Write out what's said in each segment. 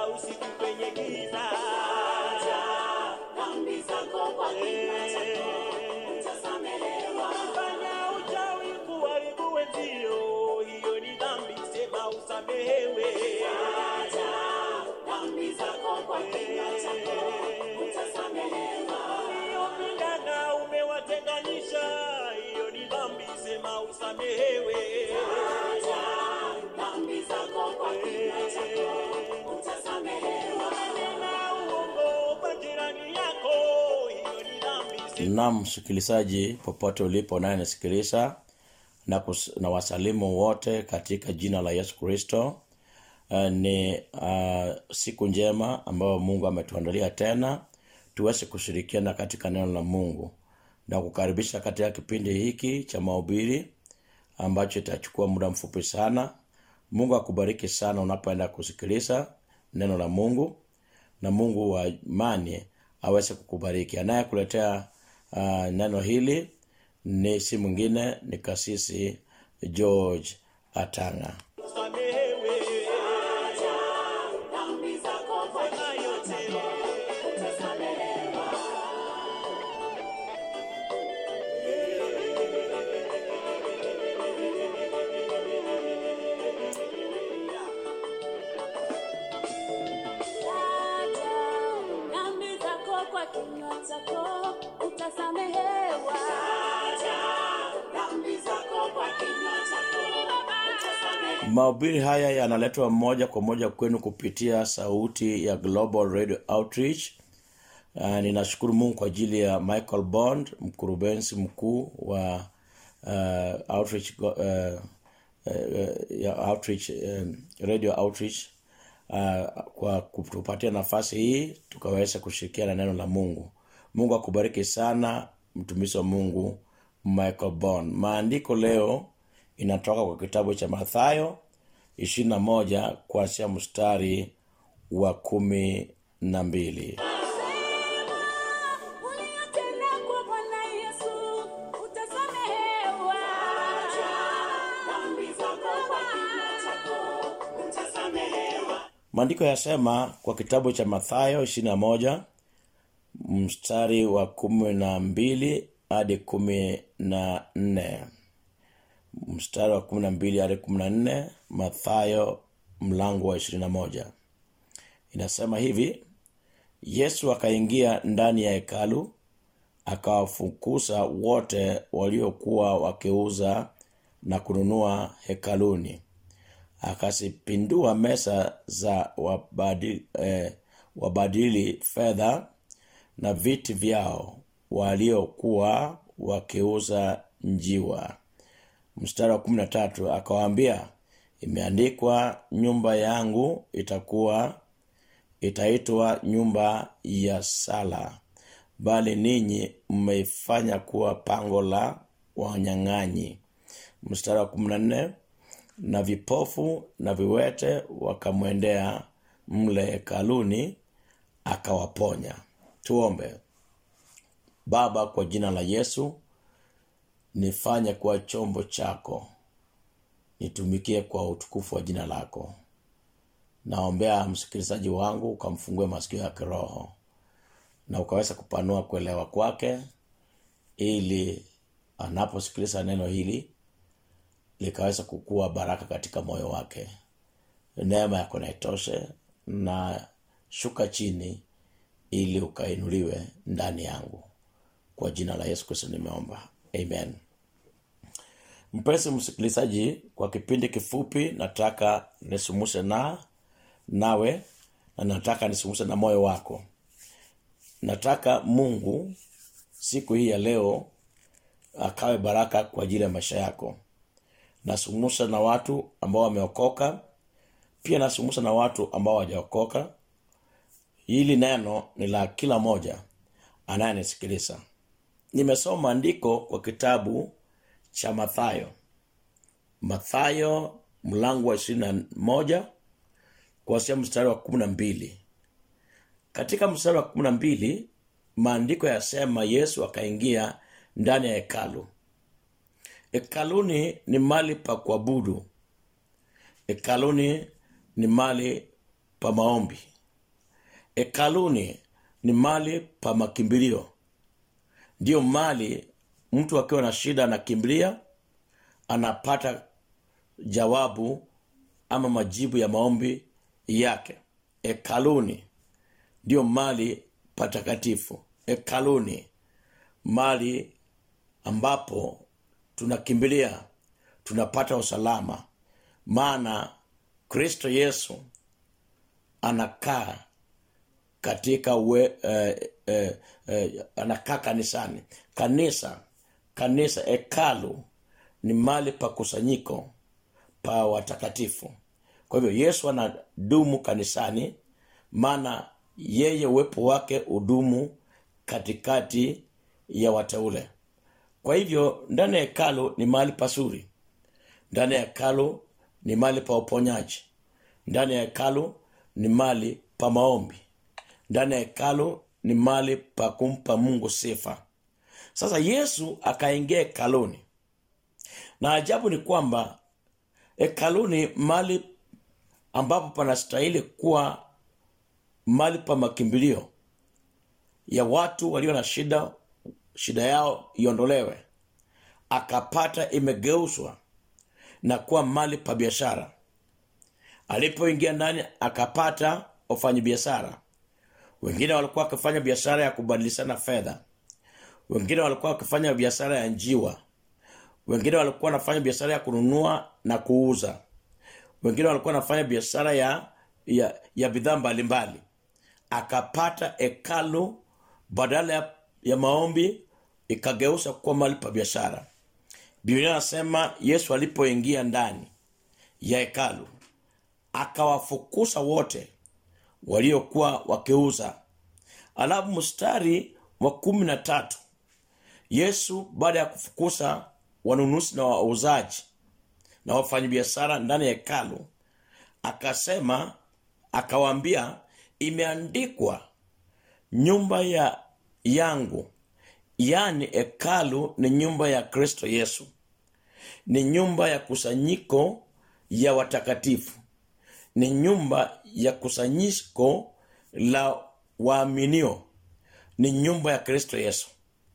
usiku kwenye giza. Dhambi zako kwa kinywa chako utasamehewa. Fanya uchawi kuharibu wenzio, hiyo ni dhambi, sema usamehewe. Dhambi zako kwa kinywa chako utasamehewa. Uliopingana umewatenganisha, hiyo ni dhambi, sema usamehewe. Dhambi zako kwa kinywa chako utasamehewa. Nena uongo kwa jirani yako, hiyo ni dhambi. Naam, msikilizaji popote ulipo naye nasikiliza na wasalimu wote katika jina la Yesu Kristo. Ni siku njema ambayo Mungu ametuandalia tena tuweze kushirikiana katika neno la Mungu, na kukaribisha katika kipindi hiki cha mahubiri ambacho itachukua muda mfupi sana. Mungu akubariki sana unapoenda kusikiliza neno la Mungu, na Mungu wa imani aweze kukubariki. Anayekuletea neno hili ni si mwingine, ni Kasisi George Atanga. Usamehewe. Dhambi zako kwa kinywa chako utasamehewa. Dhambi zako kwa kinywa chako utasamehewa. Dhambi zako kwa kinywa chako utasamehewa. Mahubiri haya yanaletwa moja kwa moja kwenu kupitia sauti ya Global Radio Outreach. Ninashukuru Mungu kwa ajili ya Michael Bond, mkurugenzi mkuu wa Outreach Radio Outreach, kwa kutupatia nafasi hii tukaweza kushirikiana neno la Mungu. Mungu akubariki sana mtumishi wa Mungu Michael Bond. Maandiko leo inatoka kwa kitabu cha Mathayo 21 kuanzia mstari wa 12. Uliyotenda kwa Bwana Yesu utasamehewa. Dhambi zako kwa kinywa chako utasamehewa. Maandiko yasema kwa kitabu cha Mathayo 21 mstari wa 12 hadi 14. Mstari wa 12 hadi 14, Mathayo mlango wa 21. Inasema hivi: Yesu akaingia ndani ya hekalu, akawafukuza wote waliokuwa wakiuza na kununua hekaluni. Akazipindua meza za wabadili fedha na viti vyao waliokuwa wakiuza njiwa. Mstari wa 13 akawaambia, imeandikwa, nyumba yangu itaitwa nyumba ya sala, bali ninyi mmeifanya kuwa pango la wanyang'anyi. Mstari wa 14, na vipofu na viwete wakamwendea mle hekaluni akawaponya. Tuombe. Baba, kwa jina la Yesu, nifanye kuwa chombo chako, nitumikie kwa utukufu wa jina lako. Naombea msikilizaji wangu ukamfungue masikio ya kiroho, na ukaweza kupanua kuelewa kwake, ili anaposikiliza neno hili likaweza kukua baraka katika moyo wake. Neema yako na itoshe, na shuka chini ili ukainuliwe ndani yangu. Kwa jina la Yesu Kristo nimeomba. Amen. Mpenzi msikilizaji, kwa kipindi kifupi nataka nisumuse nawe, na nataka nisumuse na moyo wako. Nataka Mungu siku hii ya leo akawe baraka kwa ajili ya maisha yako. Nasumusa na watu ambao wameokoka, pia nasumusa na watu ambao hawajaokoka. Hili neno ni la kila moja anayenisikiliza. Nimesoma andiko kwa kitabu cha Mathayo mlango wa 21 kuanzia mstari wa 12. Katika mstari wa 12 maandiko yasema Yesu akaingia ndani ya hekalu. Hekaluni ni mahali pa kuabudu. Hekaluni ni mahali pa maombi. Hekaluni ni mali pa makimbilio. Ndio mali mtu akiwa na shida anakimbilia, anapata jawabu ama majibu ya maombi yake. Hekaluni ndio mali patakatifu. Hekaluni mali ambapo tunakimbilia, tunapata usalama. Maana Kristo Yesu anakaa katika anakaa kanisani. Kanisa hekalu ni mali pa kusanyiko pa watakatifu. Kwa hivyo Yesu anadumu kanisani, maana yeye uwepo wake udumu katikati ya wateule. Kwa hivyo ndani ya hekalu ni mahali pazuri. Ndani ya hekalu ni mahali pa uponyaji. Ndani ya hekalu ni mahali pa maombi. Ndani ya hekalu ni mahali pa kumpa Mungu sifa. Sasa Yesu akaingia hekaluni. Na ajabu ni kwamba hekaluni mahali ambapo panastahili kuwa mahali pa makimbilio ya watu walio na shida yao iondolewe, akapata imegeuzwa na kuwa mahali pa biashara. Alipoingia ndani akapata wafanyabiashara. Wengine walikuwa wakifanya biashara ya kubadilishana fedha. Wengine walikuwa wakifanya biashara ya njiwa. Wengine walikuwa wanafanya biashara ya kununua na kuuza. Wengine walikuwa wanafanya biashara ya bidhaa mbalimbali. Akapata hekalu badala ya maombi ikageuza kuwa mahali pa biashara. Biblia inasema Yesu alipoingia ndani ya hekalu akawafukuza wote waliokuwa wakiuza. Alafu mstari wa 13, Yesu baada ya kufukuza wanunuzi na wauzaji na wafanyabiashara ndani ya hekalu, akasema, akawaambia, imeandikwa, nyumba yangu, yani hekalu ni nyumba ya Kristo Yesu, ni nyumba ya kusanyiko ya watakatifu, ni nyumba ya kusanyiko la waaminio, ni nyumba ya Kristo Yesu.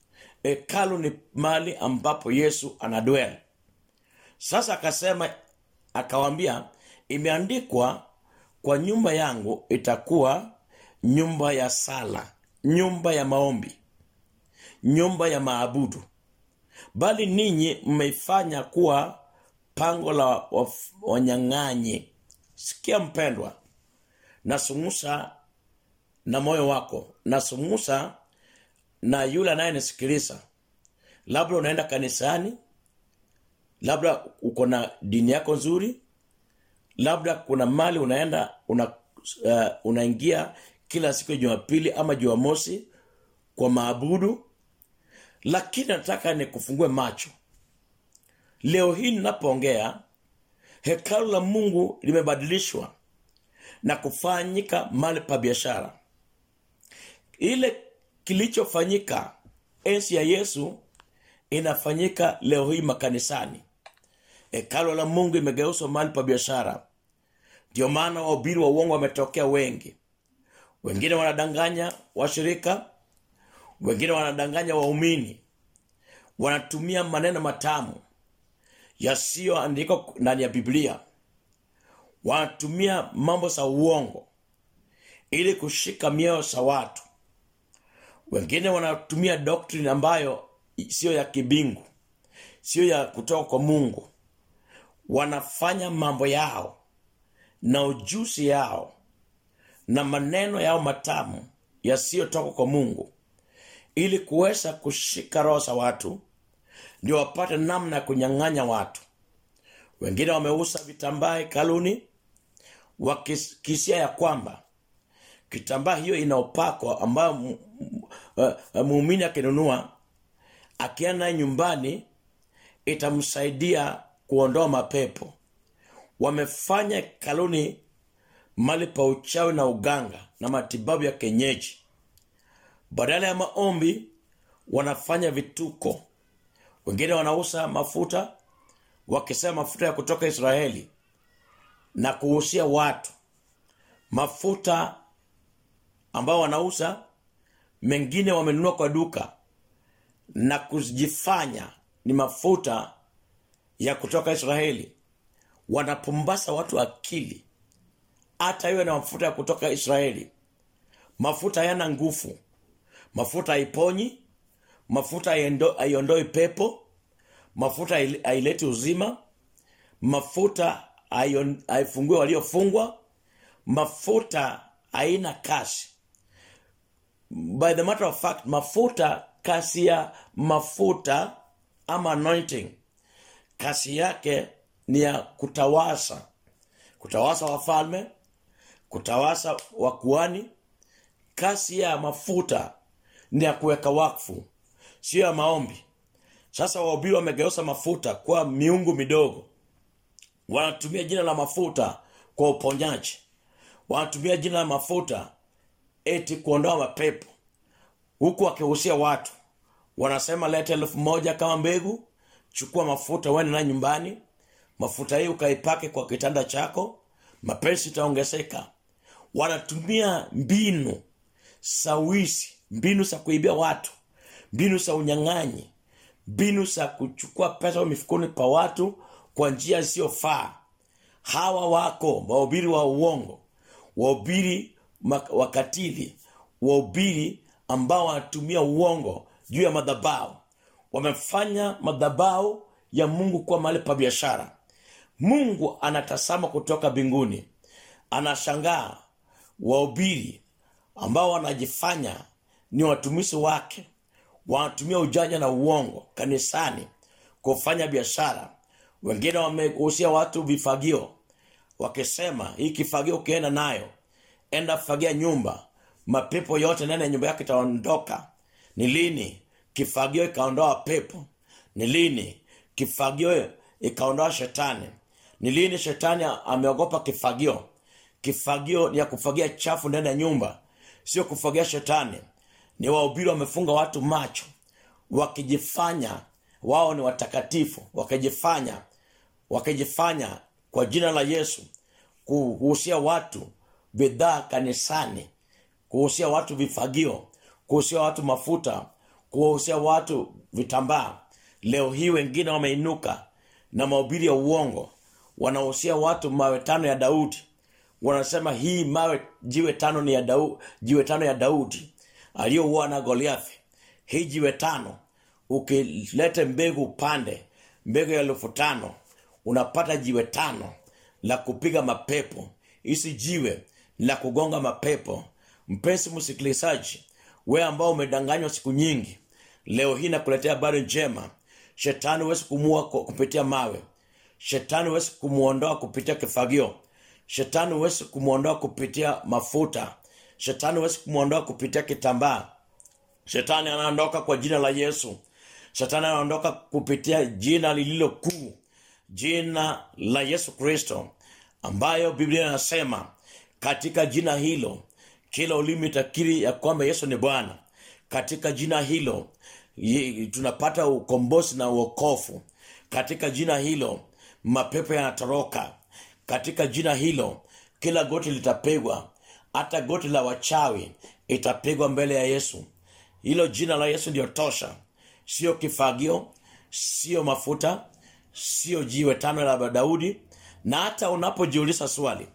Hekalu ni mahali ambapo Yesu anadwell. Sasa akasema, akawaambia, imeandikwa, kwa nyumba yangu itakuwa nyumba ya sala, nyumba ya maombi, nyumba ya maabudu, bali ninyi mmeifanya kuwa pango la wanyang'anyi. Sikia mpendwa, nasumusa na moyo wako, nasumusa na yule anayenisikiliza. Labda unaenda kanisani, labda uko na dini yako nzuri, labda kuna mali unaenda unaingia kila siku ya Jumapili ama Jumamosi kwa maabudu, lakini nataka nikufungue macho. Leo hii ninapoongea, hekalu la Mungu limebadilishwa na kufanyika mahali pa biashara. Ile kilichofanyika enzi ya Yesu inafanyika leo hii makanisani. Hekalu la Mungu imegeuzwa mahali pa biashara. Ndio maana wahubiri wa uongo wametokea wengi. Wengine wanadanganya washirika, wengine wanadanganya waumini. Wanatumia maneno matamu yasiyoandikwa ndani ya Biblia. Wanatumia mambo za uongo ili kushika mioyo za watu. Wengine wanatumia doctrine ambayo sio ya kibingu, sio ya kutoka kwa Mungu. Wanafanya mambo yao na ujuzi yao na maneno yao matamu yasiyotoka kwa Mungu ili kuweza kushika roho za watu, ndio wapate namna ya kunyang'anya watu. Wengine wameuza vitambaa hekaluni wakisia ya kwamba kitambaa hiyo inaopakwa ambayo muumini akinunua akienda nyumbani itamsaidia kuondoa mapepo. Wamefanya hekaluni mahali pa uchawi na uganga na matibabu ya kienyeji. Badala ya maombi wanafanya vituko. Wengine wanauza mafuta wakisema mafuta ya kutoka Israeli na kuhusia watu, mafuta ambao wanauza, mengine wamenunua kwa duka na kujifanya ni mafuta ya kutoka Israeli. Wanapumbasa watu akili. Hata iwe na mafuta ya kutoka Israeli, mafuta hayana nguvu, mafuta haiponyi, mafuta haiondoi pepo, mafuta haileti uzima, mafuta haifungue waliofungwa, mafuta haina kasi. By the matter of fact, mafuta, kasi ya mafuta ama anointing, kasi yake ni ya kutawasa wafalme, kutawasa wakuhani. Kasi ya mafuta ni ya kuweka wakfu, sio ya maombi. Sasa wahubiri wamegeuza mafuta kwa miungu midogo. Wanatumia jina la mafuta kwa uponyaji, wanatumia jina la mafuta eti kuondoa mapepo, huku wakihusia watu. Wanasema leta 1,000 kama mbegu, chukua mafuta uende na nyumbani, mafuta hii ukaipake kwa kitanda chako, mapenzi itaongezeka. Wanatumia mbinu sawisi, mbinu za kuibia watu, mbinu za unyang'anyi, mbinu za kuchukua pesa mifukoni pa watu kwa njia isiyofaa. Hawa wako wahubiri wa uongo, wahubiri wakatili, wahubiri ambao wanatumia uongo juu ya madhabahu. Wamefanya madhabahu ya Mungu kuwa mahali pa biashara. Mungu anatazama kutoka mbinguni, anashangaa wahubiri ambao wanajifanya ni watumishi wake, wanatumia ujanja na uongo kanisani kufanya biashara. Wengine wamehusia watu vifagio, wakisema hii kifagio ukienda nayo, enda fagia nyumba, mapepo yote ndani ya nyumba yako itaondoka. Ni lini kifagio ikaondoa pepo? Ni lini kifagio ikaondoa shetani? Ni lini shetani ameogopa kifagio? Kifagio ni ya kufagia chafu ndani ya nyumba, sio kufagia shetani. Ni wahubiri wamefunga watu macho, wakijifanya wao ni watakatifu, wakijifanya kwa jina la Yesu kuhusia watu bidhaa kanisani, kuhusia watu vifagio, kuhusia watu mafuta, kuhusia watu vitambaa. Leo hii wengine wameinuka na mahubiri ya uongo, wanahusia watu mawe 5 ya Daudi. Wanasema hii jiwe 5 ni ya Daudi, jiwe 5 ya Daudi aliyouawa na Goliathi. Hii jiwe 5 ukilete mbegu upande, mbegu ya 5,000, unapata jiwe 5 la kupiga mapepo. Isi jiwe la kugonga mapepo. Mpenzi msikilizaji, wewe ambao umedanganywa siku nyingi, leo hii nakuletea habari njema. Shetani huwezi kumuua kupitia mawe, shetani huwezi kumuondoa kupitia kifagio, shetani huwezi kumuondoa kupitia mafuta, shetani huwezi kumuondoa kupitia kitambaa. Shetani anaondoka kwa jina la Yesu. Shetani anaondoka kupitia jina lililo kuu, jina la Yesu Kristo, ambayo Biblia inasema katika jina hilo kila ulimi utakiri ya kwamba Yesu ni Bwana. Katika jina hilo tunapata ukombozi na uokofu. Katika jina hilo mapepo yanatoroka. Katika jina hilo kila goti litapigwa, hata goti la wachawi itapigwa mbele ya Yesu. Hilo jina la Yesu ndio tosha. Sio kifagio, sio mafuta, sio jiwe 5 la Daudi. Na hata unapojiuliza swali,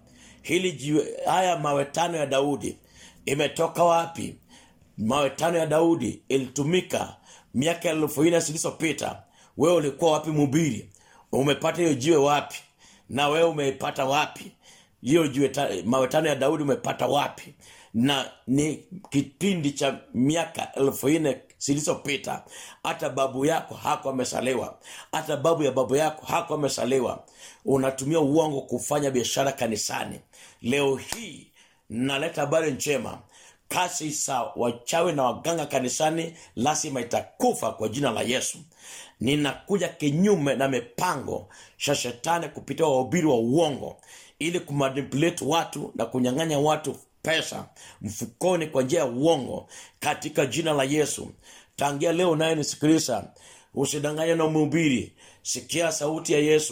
haya mawe 5 ya Daudi imetoka wapi? Mawe 5 ya Daudi ilitumika miaka 1400 zilizopita. Wewe ulikuwa wapi mhubiri? Umepata hiyo jiwe wapi? Na wewe umeipata wapi? Hiyo jiwe mawe 5 ya Daudi umepata wapi? Na ni kipindi cha miaka 1400 zilizopita. Hata babu yako hako amesaliwa, hata babu ya babu yako hako amesaliwa. Unatumia uongo kufanya biashara kanisani. Leo hii naleta habari njema. Kasi za wachawi na waganga kanisani lazima itakufa kwa jina la Yesu. Ninakuja kinyume na mipango ya shetani kupitia wahubiri wa uongo, ili kumanipulate watu na kunyang'anya watu pesa mfukoni kwa njia ya uongo, katika jina la Yesu. Tangia leo naye nisikiliza, usidanganywe na mhubiri. Sikia sauti ya Yesu,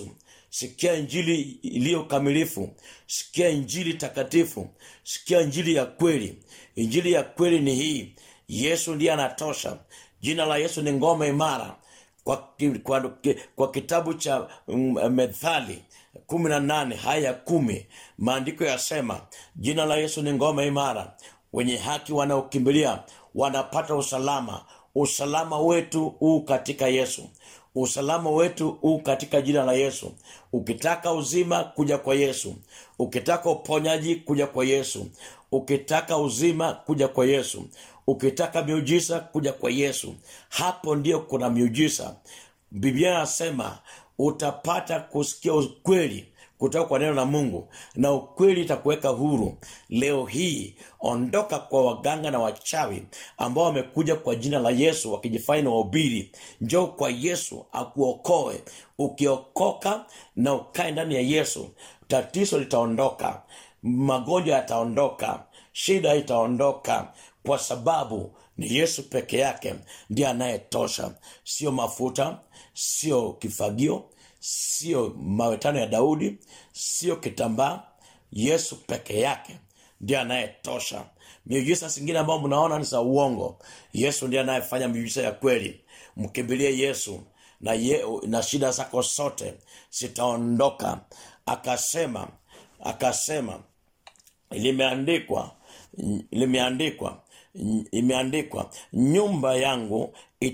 Sikia injili iliyo kamilifu, sikia injili takatifu, sikia injili ya kweli. Injili ya kweli ni hii: Yesu ndiye anatosha. Jina la Yesu ni ngome imara. Kwa kitabu cha Methali 18:10 maandiko yasema, jina la Yesu ni ngome imara, wenye haki wanaokimbilia wanapata usalama. Usalama wetu u katika Yesu. Usalama wetu u katika jina la Yesu. Ukitaka uzima, kuja kwa Yesu. Ukitaka uponyaji, kuja kwa Yesu. Ukitaka uzima, kuja kwa Yesu. Ukitaka miujiza, kuja kwa Yesu. Hapo ndio kuna miujiza. Biblia inasema utapata kusikia ukweli kutoka kwa neno la Mungu, na ukweli itakuweka huru. Leo hii ondoka kwa waganga na wachawi ambao wamekuja kwa jina la Yesu wakijifanya na wahubiri. Njoo kwa Yesu akuokoe. Ukiokoka na ukae ndani ya Yesu, tatizo litaondoka, magonjwa yataondoka, shida itaondoka, kwa sababu ni Yesu peke yake ndiye anayetosha. Sio mafuta, sio kifagio, sio mawetano ya Daudi, sio kitambaa. Yesu peke yake ndiye anayetosha. Miujiza zingine ambayo mnaona ni za uongo. Yesu ndiye anayefanya miujiza ya kweli. Mkimbilie Yesu na shida zako zote zitaondoka. Akasema imeandikwa, nyumba yangu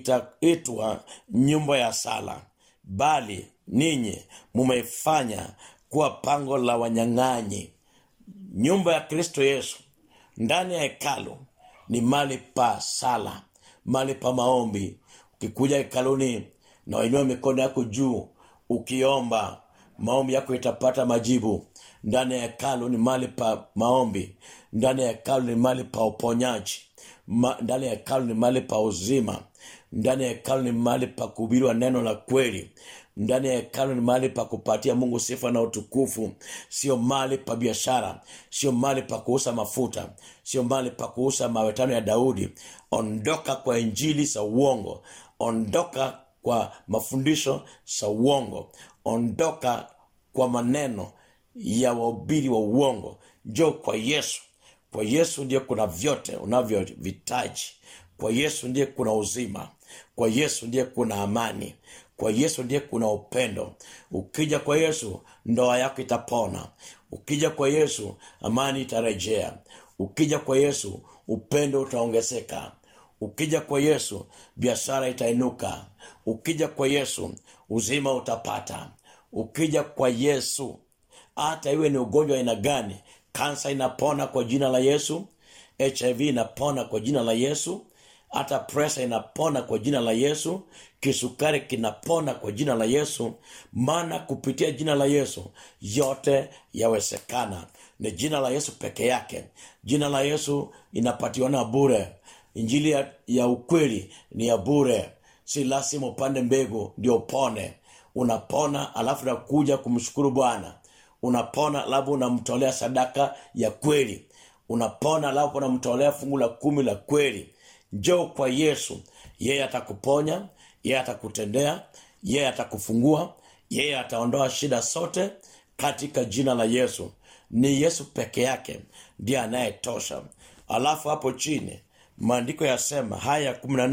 itaitwa nyumba ya sala, bali ninyi mumeifanya kuwa pango la wanyang'anyi. Nyumba ya Kristo Yesu ndani ya hekalu ni mahali pa sala, mahali pa maombi. Ukikuja hekaluni na uinue mikono yako juu ukiomba, maombi yako itapata majibu. Ndani ya hekalu ni mahali pa maombi. Ndani ya hekalu ni mahali pa uponyaji. Ndani ya hekalu ni mahali pa uzima. Ndani ya hekalu ni mahali pa kuhubiri neno la kweli. Ndani ya hekalu ni mahali pa kupatia Mungu sifa na utukufu. Sio mahali pa biashara, sio mahali pa kuuza mafuta, sio mahali pa kuuza mawetano ya Daudi. Ondoka kwa injili za uongo. Ondoka kwa mafundisho za uongo. Ondoka kwa maneno ya wahubiri wa uongo. Njoo kwa Yesu. Kwa Yesu ndiye kuna vyote unavyovihitaji. Kwa Yesu ndiye kuna uzima. Kwa Yesu ndiye kuna amani. Kwa Yesu ndiye kuna upendo. Ukija kwa Yesu, ndoa yako itapona. Ukija kwa Yesu, amani itarejea. Ukija kwa Yesu, upendo utaongezeka. Ukija kwa Yesu, biashara itainuka. Ukija kwa Yesu, uzima utapata. Ukija kwa Yesu, hata iwe ni ugonjwa aina gani, kansa inapona kwa jina la Yesu, HIV inapona kwa jina la Yesu, hata pressure inapona kwa jina la Yesu, kisukari kinapona kwa jina la Yesu. Maana kupitia jina la Yesu yote yawezekana. Ni jina la Yesu peke yake. Jina la Yesu inapatiwana bure. Injili ya ukweli ni ya bure. Si lazima upande mbegu ndio upone. Unapona alafu unakuja kumshukuru Bwana. Unapona alafu unamtolea sadaka ya kweli. Unapona alafu unamtolea fungu la 10 la kweli. Njoo kwa Yesu. Yeye atakuponya, yeye atakutendea, yeye atakufungua, yeye ataondoa shida zote katika jina la Yesu. Ni Yesu peke yake ndiye anayetosha. Alafu hapo chini maandiko yasema haya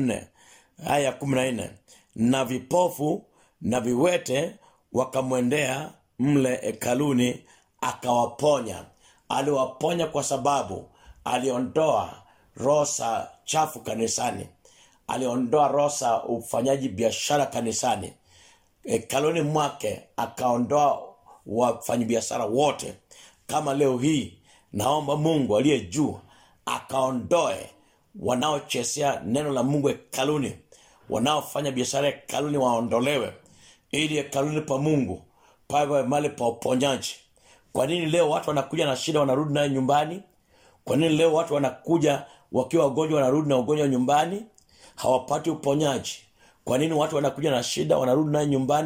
14, na vipofu na viwete wakamwendea mle hekaluni akawaponya. Aliwaponya kwa sababu aliondoa roho chafu kanisani. Aliondoa roho ufanyaji biashara kanisani. Hekaluni mwake akaondoa wafanyabiashara wote. Kama leo hii naomba Mungu aliye juu akaondoe wanaochezea neno la Mungu hekaluni. Wanaofanya biashara hekaluni waondolewe, ili hekaluni pa Mungu pawe mahali pa uponyaji. Kwa nini leo watu wanakuja na shida wanarudi nayo nyumbani? Kwa nini leo watu wanakuja wakiwa wagonjwa wanarudi na ugonjwa nyumbani? Hawapati uponyaji. Kwa nini watu wanakuja na shida wanarudi nayo nyumbani?